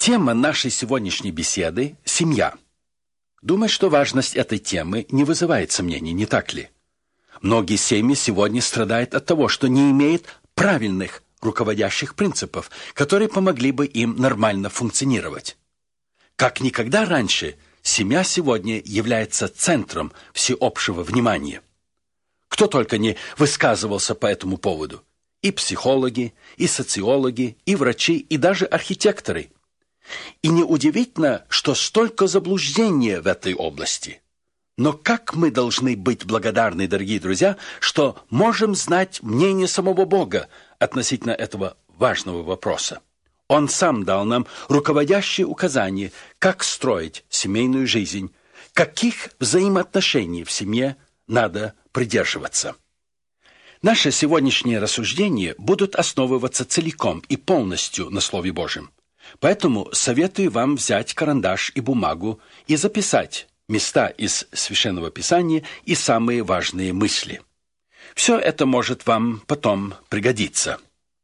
Тема нашей сегодняшней беседы – семья. Думаю, что важность этой темы не вызывает сомнений, не так ли? Многие семьи сегодня страдают от того, что не имеют правильных руководящих принципов, которые помогли бы им нормально функционировать. Как никогда раньше, семья сегодня является центром всеобщего внимания. Кто только не высказывался по этому поводу. И психологи, и социологи, и врачи, и даже архитекторы. И неудивительно, что столько заблуждения в этой области. Но как мы должны быть благодарны, дорогие друзья, что можем знать мнение самого Бога относительно этого важного вопроса. Он сам дал нам руководящие указания, как строить семейную жизнь, каких взаимоотношений в семье надо придерживаться. Наши сегодняшние рассуждения будут основываться целиком и полностью на Слове Божьем. Поэтому советую вам взять карандаш и бумагу и записать места из Священного Писания и самые важные мысли. Все это может вам потом пригодиться.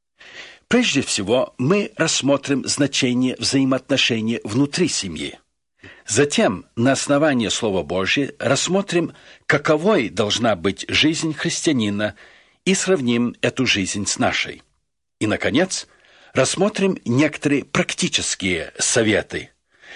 Прежде всего, мы рассмотрим значение взаимоотношений внутри семьи. Затем, на основании Слова Божьего, рассмотрим, каковой должна быть жизнь христианина, и сравним эту жизнь с нашей. И, наконец, рассмотрим некоторые практические советы.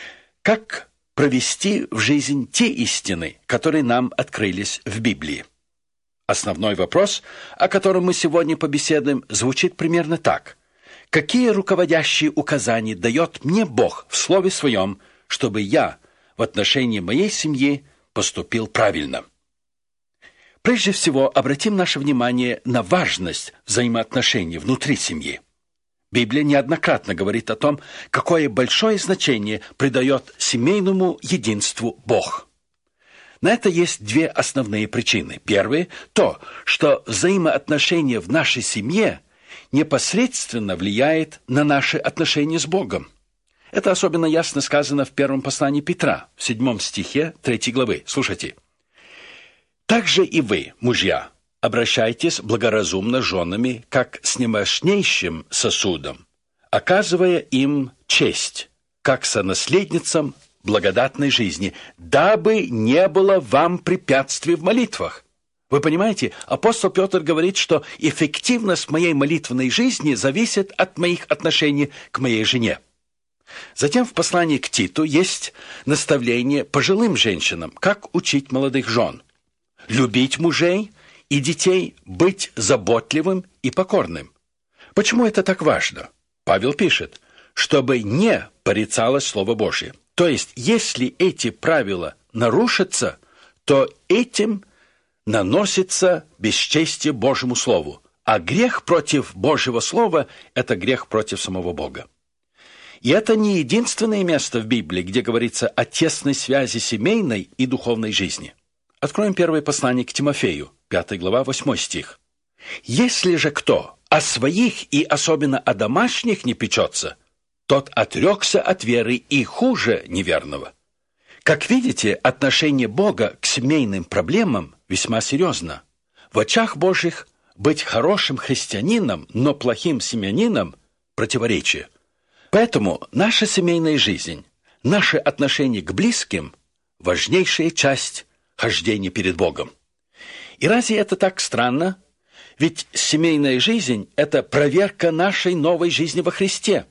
Как провести в жизнь те истины, которые нам открылись в Библии. Основной вопрос, о котором мы сегодня побеседуем, звучит примерно так. Какие руководящие указания дает мне Бог в Слове Своем, чтобы я в отношении моей семьи поступил правильно? Прежде всего, обратим наше внимание на важность взаимоотношений внутри семьи. Библия неоднократно говорит о том, какое большое значение придает семейному единству Бог. На это есть две основные причины. Первая – то, что взаимоотношения в нашей семье непосредственно влияет на наши отношения с Богом. Это особенно ясно сказано в первом послании Петра, в 7 стихе 3 главы. Слушайте. «Также и вы, мужья, обращайтесь благоразумно с женами, как с немощнейшим сосудом, оказывая им честь, как сонаследницам благодатной жизни, дабы не было вам препятствий в молитвах». Вы понимаете, апостол Петр говорит, что эффективность моей молитвенной жизни зависит от моих отношений к моей жене. Затем в послании к Титу есть наставление пожилым женщинам, как учить молодых жен. Любить мужей и детей, быть заботливым и покорным. Почему это так важно? Павел пишет, чтобы не порицалось Слово Божье. То есть, если эти правила нарушатся, то этим наносится бесчестие Божьему Слову. А грех против Божьего Слова – это грех против самого Бога. И это не единственное место в Библии, где говорится о тесной связи семейной и духовной жизни. Откроем первое послание к Тимофею, 5 глава, 8 стих. «Если же кто о своих и особенно о домашних не печется, тот отрекся от веры и хуже неверного». Как видите, отношение Бога к семейным проблемам весьма серьезно. В очах Божьих быть хорошим христианином, но плохим семьянином – противоречие. Поэтому наша семейная жизнь, наше отношение к близким – важнейшая часть хождения перед Богом. И разве это так странно? Ведь семейная жизнь – это проверка нашей новой жизни во Христе.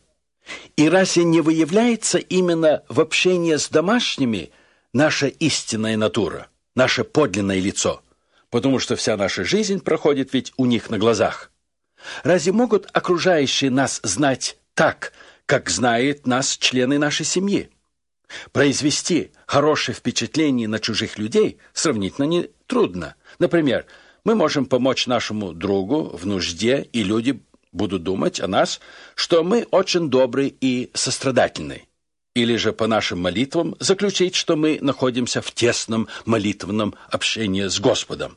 И разве не выявляется именно в общении с домашними наша истинная натура, наше подлинное лицо? Потому что вся наша жизнь проходит ведь у них на глазах. Разве могут окружающие нас знать так, как знают нас члены нашей семьи? Произвести хорошее впечатление на чужих людей сравнительно нетрудно. Например, мы можем помочь нашему другу в нужде, и люди будут думать о нас, что мы очень добры и сострадательны. Или же по нашим молитвам заключить, что мы находимся в тесном молитвенном общении с Господом.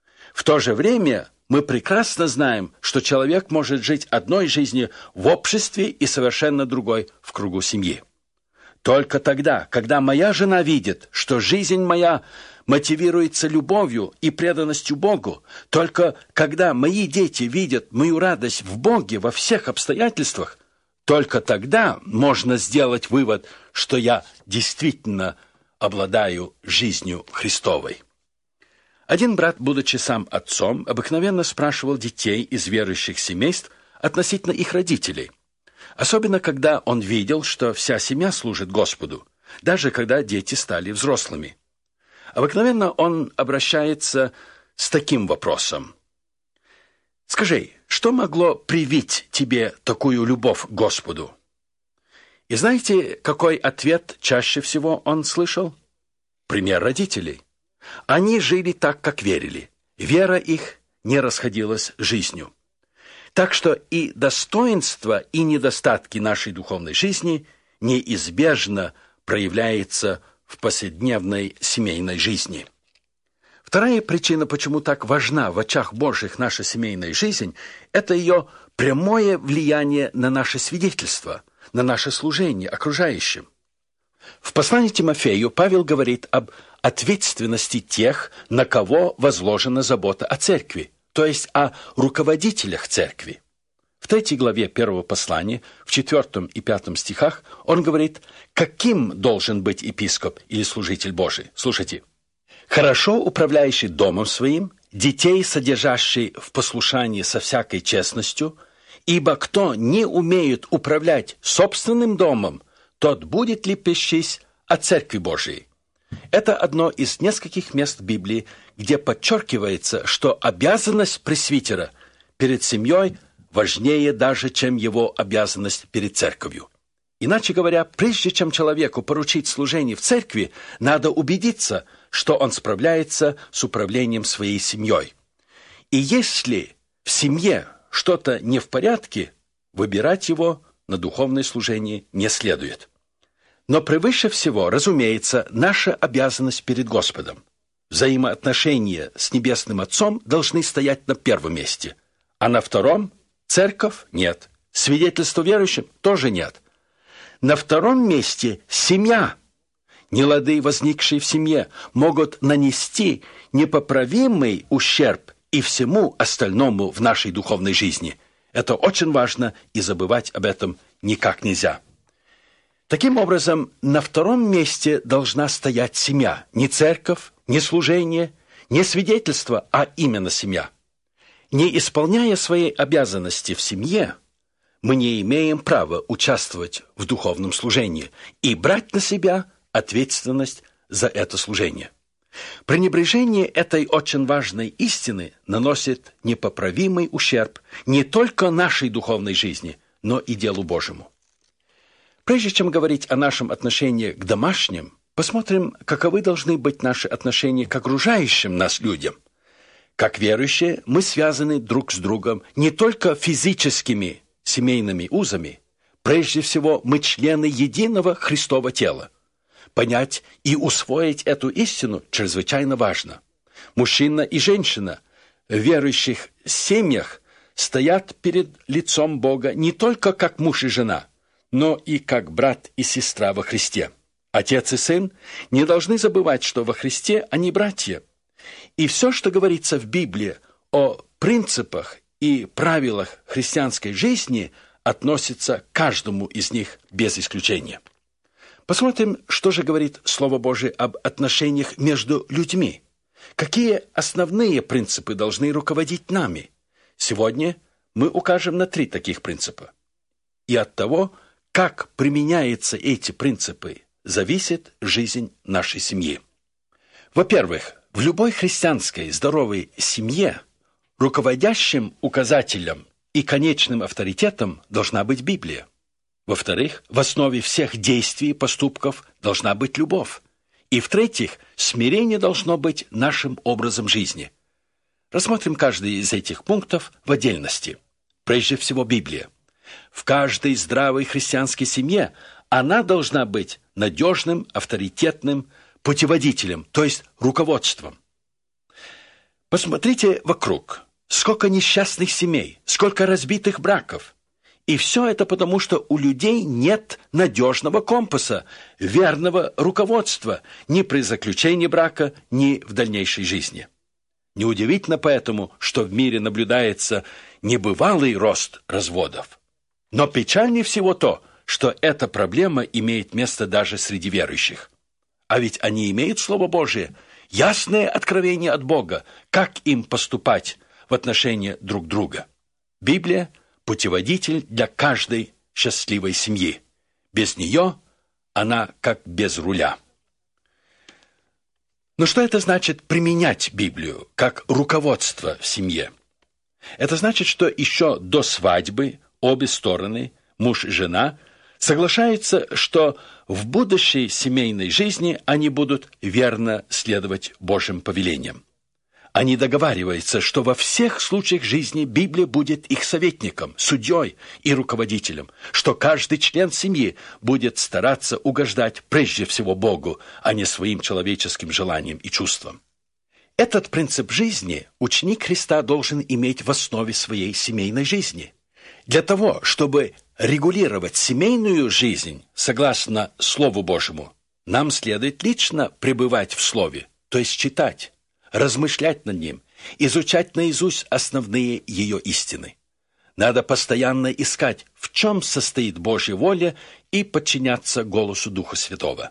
В то же время мы прекрасно знаем, что человек может жить одной жизнью в обществе и совершенно другой в кругу семьи. Только тогда, когда моя жена видит, что жизнь моя мотивируется любовью и преданностью Богу, только когда мои дети видят мою радость в Боге во всех обстоятельствах, Только тогда можно сделать вывод, что я действительно обладаю жизнью Христовой. Один брат, будучи сам отцом, обыкновенно спрашивал детей из верующих семейств относительно их родителей. Особенно, когда он видел, что вся семья служит Господу, даже когда дети стали взрослыми. Обыкновенно он обращается с таким вопросом. «Скажи, что могло привить тебе такую любовь к Господу?» И знаете, какой ответ чаще всего он слышал? Пример родителей. Они жили так, как верили. Вера их не расходилась с жизнью. Так что и достоинства, и недостатки нашей духовной жизни неизбежно проявляются в повседневной семейной жизни. Вторая причина, почему так важна в очах Божьих наша семейная жизнь, это ее прямое влияние на наше свидетельство, на наше служение окружающим. В послании Тимофею Павел говорит об ответственности тех, на кого возложена забота о церкви, то есть о руководителях церкви. В 3 главе 1 послания, в 4 и 5 стихах, он говорит, каким должен быть епископ или служитель Божий. Слушайте. «Хорошо управляющий домом своим, детей, содержащий в послушании со всякой честностью, ибо кто не умеет управлять собственным домом, тот будет лепещись о церкви Божией». Это одно из нескольких мест Библии, где подчеркивается, что обязанность пресвитера перед семьей важнее даже, чем его обязанность перед церковью. Иначе говоря, прежде чем человеку поручить служение в церкви, надо убедиться, что он справляется с управлением своей семьей. И если в семье что-то не в порядке, выбирать его на духовное служение не следует. Но превыше всего, разумеется, наша обязанность перед Господом. Взаимоотношения с Небесным Отцом должны стоять на первом месте, а на втором – церковь – нет, свидетельство верующим – тоже нет. На втором месте – семья. Нелады, возникшие в семье, могут нанести непоправимый ущерб и всему остальному в нашей духовной жизни. Это очень важно, и забывать об этом никак нельзя. Таким образом, на втором месте должна стоять семья. Не церковь, не служение, не свидетельство, а именно семья. Не исполняя своей обязанности в семье, мы не имеем права участвовать в духовном служении и брать на себя ответственность за это служение. Пренебрежение этой очень важной истины наносит непоправимый ущерб не только нашей духовной жизни, но и делу Божьему. Прежде чем говорить о нашем отношении к домашним, посмотрим, каковы должны быть наши отношения к окружающим нас людям. Как верующие, мы связаны друг с другом не только физическими семейными узами, прежде всего мы члены единого Христова тела. Понять и усвоить эту истину чрезвычайно важно. Мужчина и женщина в верующих семьях стоят перед лицом Бога не только как муж и жена, но и как брат и сестра во Христе. Отец и сын не должны забывать, что во Христе они братья. И все, что говорится в Библии о принципах и правилах христианской жизни, относится к каждому из них без исключения. Посмотрим, что же говорит Слово Божие об отношениях между людьми. Какие основные принципы должны руководить нами? Сегодня мы укажем на 3 таких принципа. И от того, как применяются эти принципы, зависит жизнь нашей семьи. Во-первых, в любой христианской здоровой семье руководящим указателем и конечным авторитетом должна быть Библия. Во-вторых, в основе всех действий и поступков должна быть любовь. И в-третьих, смирение должно быть нашим образом жизни. Рассмотрим каждый из этих пунктов в отдельности. Прежде всего, Библия. В каждой здравой христианской семье она должна быть надежным, авторитетным путеводителем, то есть руководством. Посмотрите вокруг. Сколько несчастных семей, сколько разбитых браков. И все это потому, что у людей нет надежного компаса, верного руководства ни при заключении брака, ни в дальнейшей жизни. Неудивительно поэтому, что в мире наблюдается небывалый рост разводов. Но печальнее всего то, что эта проблема имеет место даже среди верующих. А ведь они имеют Слово Божие, ясное откровение от Бога, как им поступать в отношении друг друга. Библия – путеводитель для каждой счастливой семьи. Без нее она как без руля. Но что это значит применять Библию как руководство в семье? Это значит, что еще до свадьбы обе стороны, муж и жена, соглашаются, что в будущей семейной жизни они будут верно следовать Божьим повелениям. Они договариваются, что во всех случаях жизни Библия будет их советником, судьей и руководителем, что каждый член семьи будет стараться угождать прежде всего Богу, а не своим человеческим желаниям и чувствам. Этот принцип жизни ученик Христа должен иметь в основе своей семейной жизни. Для того, чтобы регулировать семейную жизнь согласно Слову Божьему, нам следует лично пребывать в Слове, то есть читать, размышлять над ним, изучать наизусть основные ее истины. Надо постоянно искать, в чем состоит Божья воля, и подчиняться голосу Духа Святого.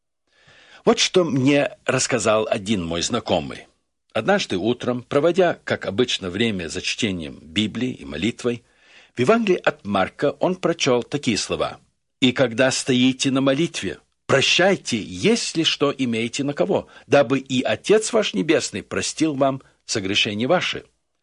Вот что мне рассказал один мой знакомый. Однажды утром, проводя, как обычно, время за чтением Библии и молитвой, в Евангелии от Марка он прочел такие слова: «И когда стоите на молитве, прощайте, если что имеете на кого, дабы и Отец ваш Небесный простил вам согрешения ваши».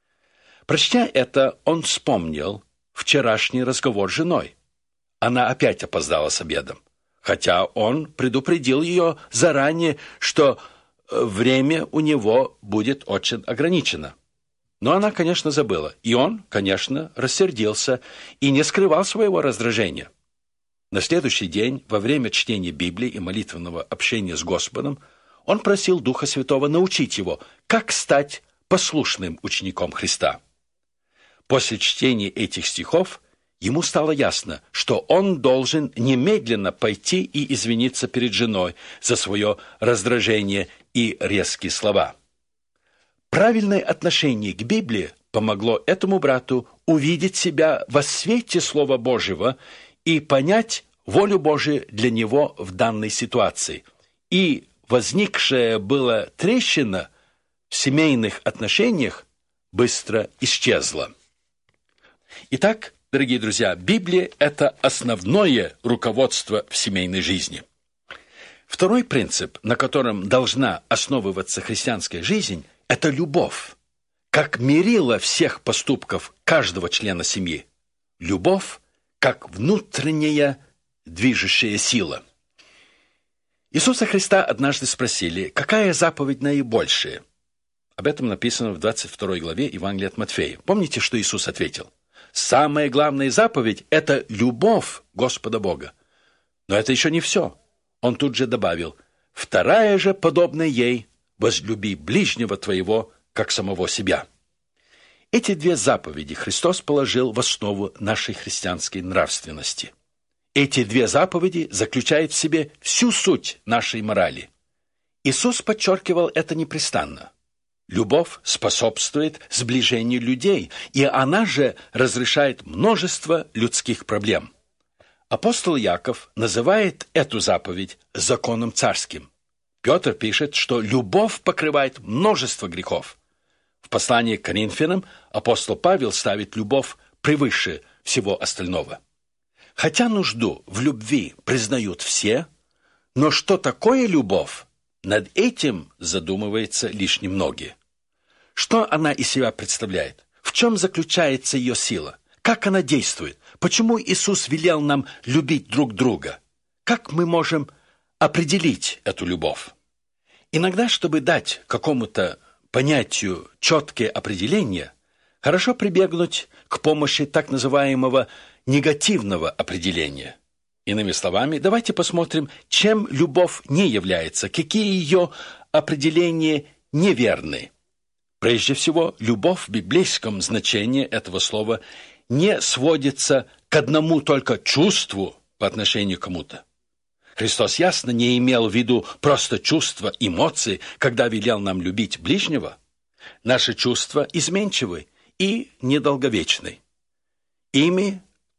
Прочтя это, он вспомнил вчерашний разговор с женой. Она опять опоздала с обедом, хотя он предупредил ее заранее, что время у него будет очень ограничено. Но она, конечно, забыла, и он, конечно, рассердился и не скрывал своего раздражения. На следующий день, во время чтения Библии и молитвенного общения с Господом, он просил Духа Святого научить его, как стать послушным учеником Христа. После чтения этих стихов ему стало ясно, что он должен немедленно пойти и извиниться перед женой за свое раздражение и резкие слова. Правильное отношение к Библии помогло этому брату увидеть себя во свете Слова Божьего и понять волю Божию для него в данной ситуации. И возникшая была трещина в семейных отношениях быстро исчезла. Итак, дорогие друзья, Библия – это основное руководство в семейной жизни. Второй принцип, на котором должна основываться христианская жизнь, это любовь, как мерило всех поступков каждого члена семьи. Любовь как внутренняя движущая сила. Иисуса Христа однажды спросили, какая заповедь наибольшая? Об этом написано в 22 главе Евангелия от Матфея. Помните, что Иисус ответил? Самая главная заповедь – это любовь Господа Бога. Но это еще не все. Он тут же добавил: вторая же, подобная ей, возлюби ближнего твоего, как самого себя. Эти две заповеди Христос положил в основу нашей христианской нравственности. Эти две заповеди заключают в себе всю суть нашей морали. Иисус подчеркивал это непрестанно. Любовь способствует сближению людей, и она же разрешает множество людских проблем. Апостол Яков называет эту заповедь законом царским. Петр пишет, что любовь покрывает множество грехов. В послании к Коринфянам апостол Павел ставит любовь превыше всего остального. Хотя нужду в любви признают все, но что такое любовь, над этим задумываются лишь немногие. Что она из себя представляет? В чем заключается ее сила? Как она действует? Почему Иисус велел нам любить друг друга? Как мы можем определить эту любовь? Иногда, чтобы дать какому-то понятию четкое определение, хорошо прибегнуть к помощи так называемого негативного определения. Иными словами, давайте посмотрим, чем любовь не является, какие ее определения неверны. Прежде всего, любовь в библейском значении этого слова не сводится к одному только чувству по отношению к кому-то. Христос ясно не имел в виду просто чувства, эмоции, когда велел нам любить ближнего. Наши чувства изменчивы и недолговечны. Ими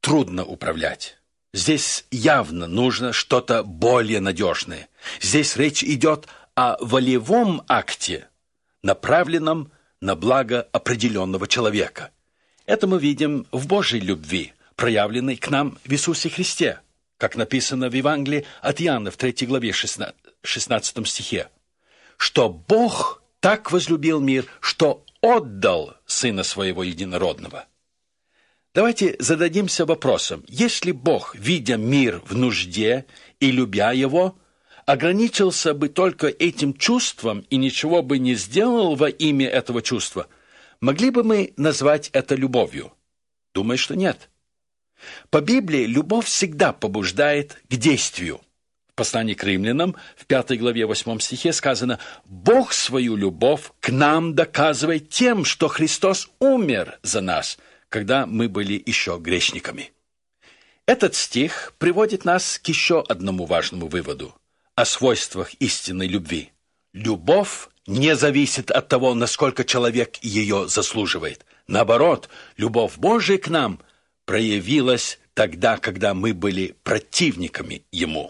трудно управлять. Здесь явно нужно что-то более надежное. Здесь речь идет о волевом акте, направленном на благо определенного человека. Это мы видим в Божьей любви, проявленной к нам в Иисусе Христе, как написано в Евангелии от Иоанна в 3 главе 16 стихе, что Бог так возлюбил мир, что отдал Сына Своего Единородного. Давайте зададимся вопросом, если Бог, видя мир в нужде и любя его, ограничился бы только этим чувством и ничего бы не сделал во имя этого чувства, могли бы мы назвать это любовью? Думаю, что нет. По Библии любовь всегда побуждает к действию. В послании к римлянам, в 5 главе 8 стихе сказано: «Бог свою любовь к нам доказывает тем, что Христос умер за нас, когда мы были еще грешниками». Этот стих приводит нас к еще одному важному выводу о свойствах истинной любви. Любовь не зависит от того, насколько человек ее заслуживает. Наоборот, любовь Божия к нам проявилась тогда, когда мы были противниками Ему.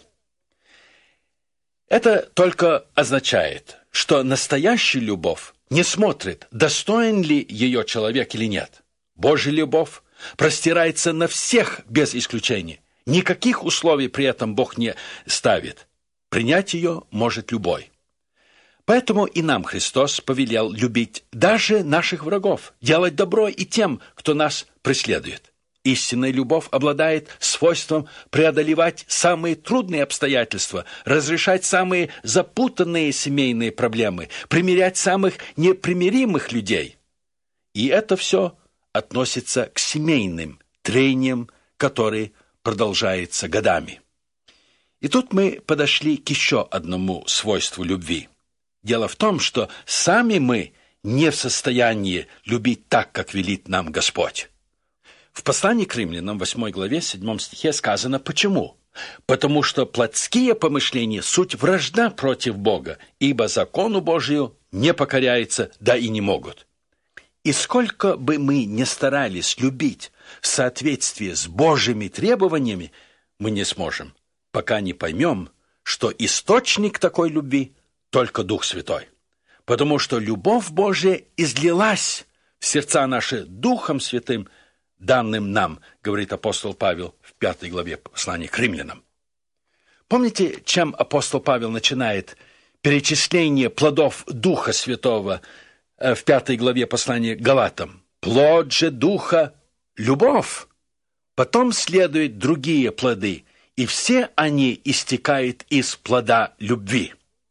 Это только означает, что настоящая любовь не смотрит, достоин ли ее человек или нет. Божья любовь простирается на всех без исключения. Никаких условий при этом Бог не ставит. Принять ее может любой. Поэтому и нам Христос повелел любить даже наших врагов, делать добро и тем, кто нас преследует. Истинная любовь обладает свойством преодолевать самые трудные обстоятельства, разрешать самые запутанные семейные проблемы, примирять самых непримиримых людей. И это все относится к семейным трениям, которые продолжаются годами. И тут мы подошли к еще одному свойству любви. Дело в том, что сами мы не в состоянии любить так, как велит нам Господь. В послании к римлянам, 8 главе, 7 стихе сказано почему. Потому что плотские помышления – суть вражда против Бога, ибо закону Божию не покоряются, да и не могут. И сколько бы мы ни старались любить в соответствии с Божьими требованиями, мы не сможем, пока не поймем, что источник такой любви – только Дух Святой. Потому что любовь Божия излилась в сердца наши Духом Святым, данным нам, говорит апостол Павел в 5 главе послания к римлянам. Помните, чем апостол Павел начинает перечисление плодов Духа Святого в 5 главе послания к Галатам? Плод же Духа – любовь. Потом следуют другие плоды, и все они истекают из плода любви.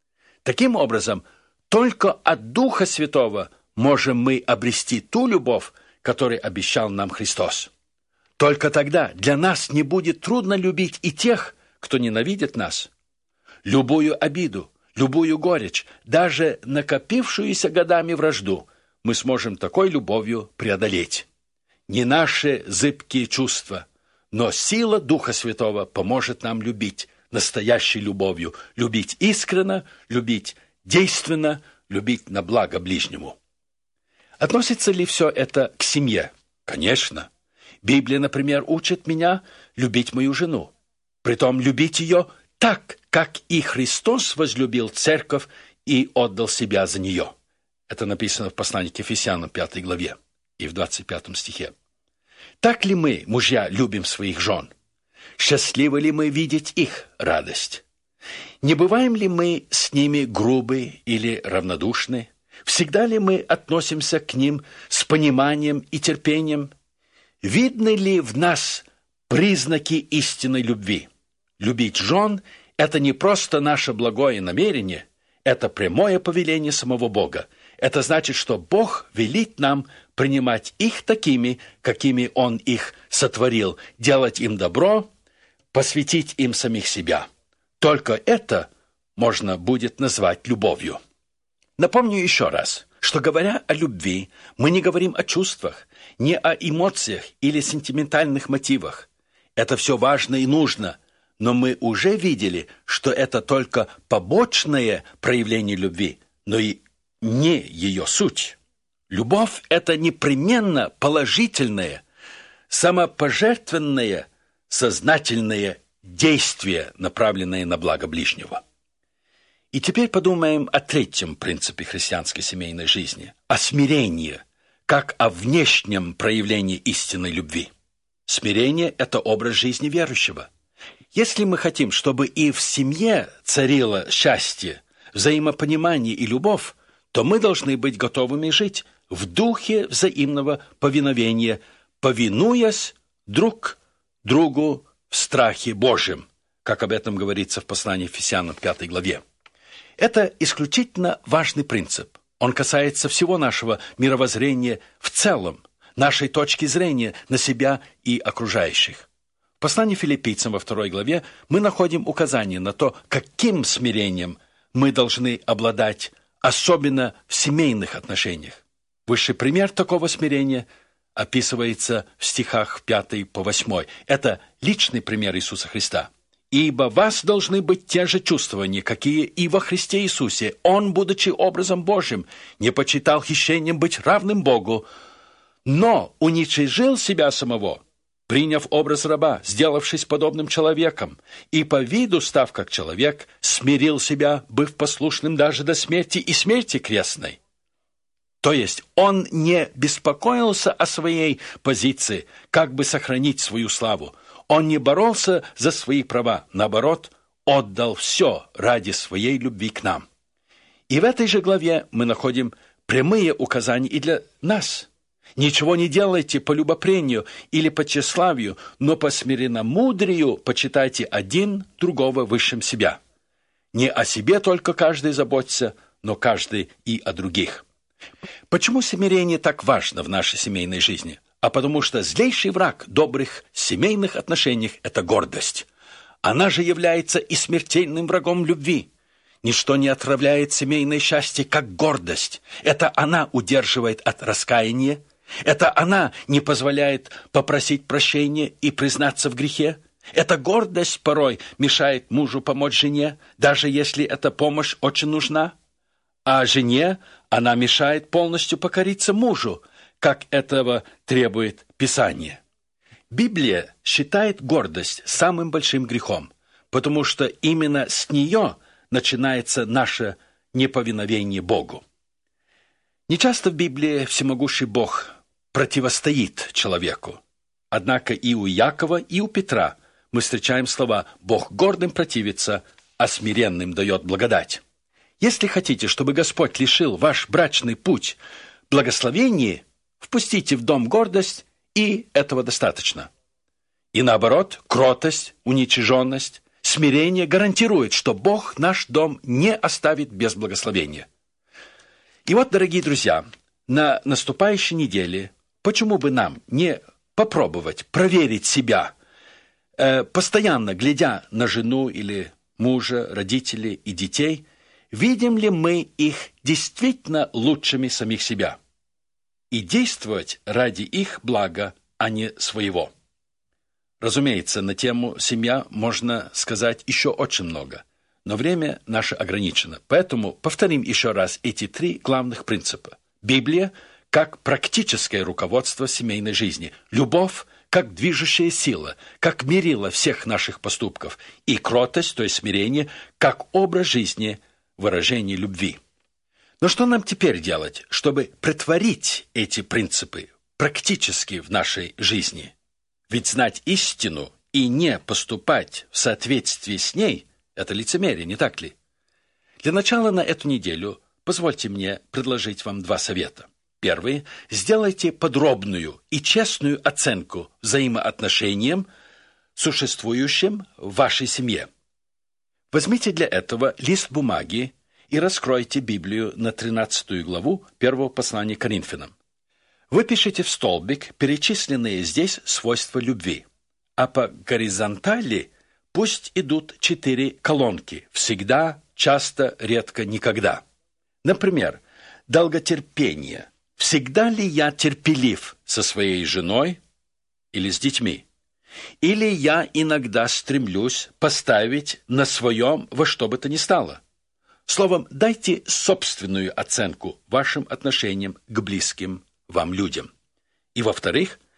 Таким образом, только от Духа Святого можем мы обрести ту любовь, которую обещал нам Христос. Только тогда для нас не будет трудно любить и тех, кто ненавидит нас. Любую обиду, любую горечь, даже накопившуюся годами вражду мы сможем такой любовью преодолеть. Не наши зыбкие чувства, но сила Духа Святого поможет нам любить настоящей любовью, любить искренно, любить действенно, любить на благо ближнему. Относится ли все это к семье? Конечно. Библия, например, учит меня любить мою жену. Притом любить ее так, как и Христос возлюбил церковь и отдал себя за нее. Это написано в послании к Ефесянам 5 главе и в 25 стихе. Так ли мы, мужья, любим своих жен? Счастливы ли мы видеть их радость? Не бываем ли мы с ними грубы или равнодушны? Всегда ли мы относимся к ним с пониманием и терпением? Видны ли в нас признаки истинной любви? Любить жен – это не просто наше благое намерение, это прямое повеление самого Бога. Это значит, что Бог велит нам принимать их такими, какими Он их сотворил, делать им добро, посвятить им самих себя. Только это можно будет назвать любовью. Напомню еще раз, что, говоря о любви, мы не говорим о чувствах, не о эмоциях или сентиментальных мотивах. Это все важно и нужно, но мы уже видели, что это только побочное проявление любви, но и не ее суть. Любовь – это непременно положительное, самопожертвенное, сознательное действие, направленное на благо ближнего. И теперь подумаем о третьем принципе христианской семейной жизни – о смирении, как о внешнем проявлении истинной любви. Смирение – это образ жизни верующего. Если мы хотим, чтобы и в семье царило счастье, взаимопонимание и любовь, то мы должны быть готовыми жить в духе взаимного повиновения, повинуясь друг другу в страхе Божьем, как об этом говорится в послании Ефесянам 5 главе. Это исключительно важный принцип. Он касается всего нашего мировоззрения в целом, нашей точки зрения на себя и окружающих. В послании Филиппийцам во 2 главе мы находим указание на то, каким смирением мы должны обладать, особенно в семейных отношениях. Высший пример такого смирения описывается в стихах 5 по 8. Это личный пример Иисуса Христа. «Ибо вас должны быть те же чувствования, какие и во Христе Иисусе. Он, будучи образом Божьим, не почитал хищением быть равным Богу, но уничижил себя самого, приняв образ раба, сделавшись подобным человеком, и по виду, став как человек, смирил себя, быв послушным даже до смерти и смерти крестной». То есть он не беспокоился о своей позиции, как бы сохранить свою славу. Он не боролся за свои права, наоборот, отдал все ради своей любви к нам. И в этой же главе мы находим прямые указания и для нас. «Ничего не делайте по любопрению или по тщеславию, но по смиренномудрию почитайте один другого высшим себя. Не о себе только каждый заботится, но каждый и о других». Почему смирение так важно в нашей семейной жизни? А потому что злейший враг добрых семейных отношений – это гордость. Она же является и смертельным врагом любви. Ничто не отравляет семейное счастье, как гордость. Это она удерживает от раскаяния. Это она не позволяет попросить прощения и признаться в грехе. Эта гордость порой мешает мужу помочь жене, даже если эта помощь очень нужна. А жене она мешает полностью покориться мужу, как этого требует Писание. Библия считает гордость самым большим грехом, потому что именно с нее начинается наше неповиновение Богу. Нечасто в Библии всемогущий Бог противостоит человеку. Однако и у Якова, и у Петра мы встречаем слова «Бог гордым противится, а смиренным дает благодать». Если хотите, чтобы Господь лишил ваш брачный путь благословения, впустите в дом гордость, и этого достаточно. И наоборот, кротость, уничиженность, смирение гарантирует, что Бог наш дом не оставит без благословения. И вот, дорогие друзья, на наступающей неделе, почему бы нам не попробовать проверить себя, постоянно глядя на жену или мужа, родителей и детей, видим ли мы их действительно лучшими самих себя, и действовать ради их блага, а не своего. Разумеется, на тему «семья» можно сказать еще очень много, но время наше ограничено. Поэтому повторим еще раз эти 3 главных принципа. Библия как практическое руководство семейной жизни, любовь как движущая сила, как мерило всех наших поступков, и кротость, то есть смирение, как образ жизни, выражение любви. Но что нам теперь делать, чтобы претворить эти принципы практически в нашей жизни? Ведь знать истину и не поступать в соответствии с ней – это лицемерие, не так ли? Для начала на эту неделю позвольте мне предложить вам 2 совета. Первый – сделайте подробную и честную оценку взаимоотношениям, существующим в вашей семье. Возьмите для этого лист бумаги и раскройте Библию на 13 главу 1 послания к Коринфянам. Выпишите в столбик перечисленные здесь свойства любви, а по горизонтали пусть идут 4 колонки – всегда, часто, редко, никогда. Например, долготерпение. Всегда ли я терпелив со своей женой или с детьми? Или я иногда стремлюсь поставить на своем во что бы то ни стало? Словом, дайте собственную оценку вашим отношениям к близким вам людям. И, во-вторых,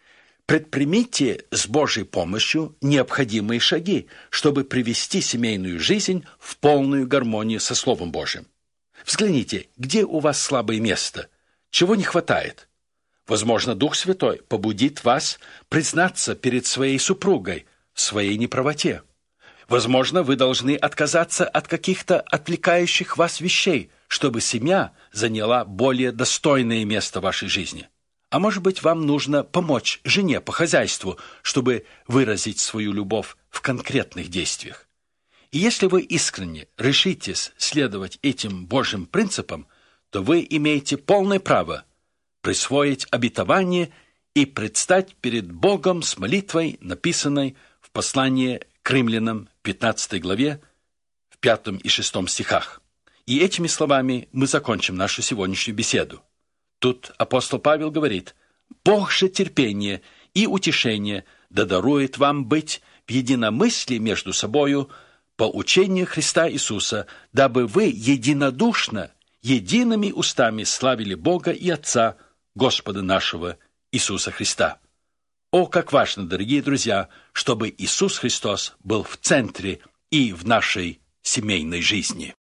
Предпримите с Божьей помощью необходимые шаги, чтобы привести семейную жизнь в полную гармонию со Словом Божьим. Взгляните, где у вас слабое место, чего не хватает. Возможно, Дух Святой побудит вас признаться перед своей супругой в своей неправоте. Возможно, вы должны отказаться от каких-то отвлекающих вас вещей, чтобы семья заняла более достойное место в вашей жизни. А может быть, вам нужно помочь жене по хозяйству, чтобы выразить свою любовь в конкретных действиях. И если вы искренне решитесь следовать этим Божьим принципам, то вы имеете полное право присвоить обетование и предстать перед Богом с молитвой, написанной в послании к Римлянам 15 главе, в 5 и 6 стихах. И этими словами мы закончим нашу сегодняшнюю беседу. Тут апостол Павел говорит: «Бог же терпение и утешение да дарует вам быть в единомыслии между собою по учению Христа Иисуса, дабы вы единодушно, едиными устами славили Бога и Отца, Господа нашего Иисуса Христа». О, как важно, дорогие друзья, чтобы Иисус Христос был в центре и в нашей семейной жизни.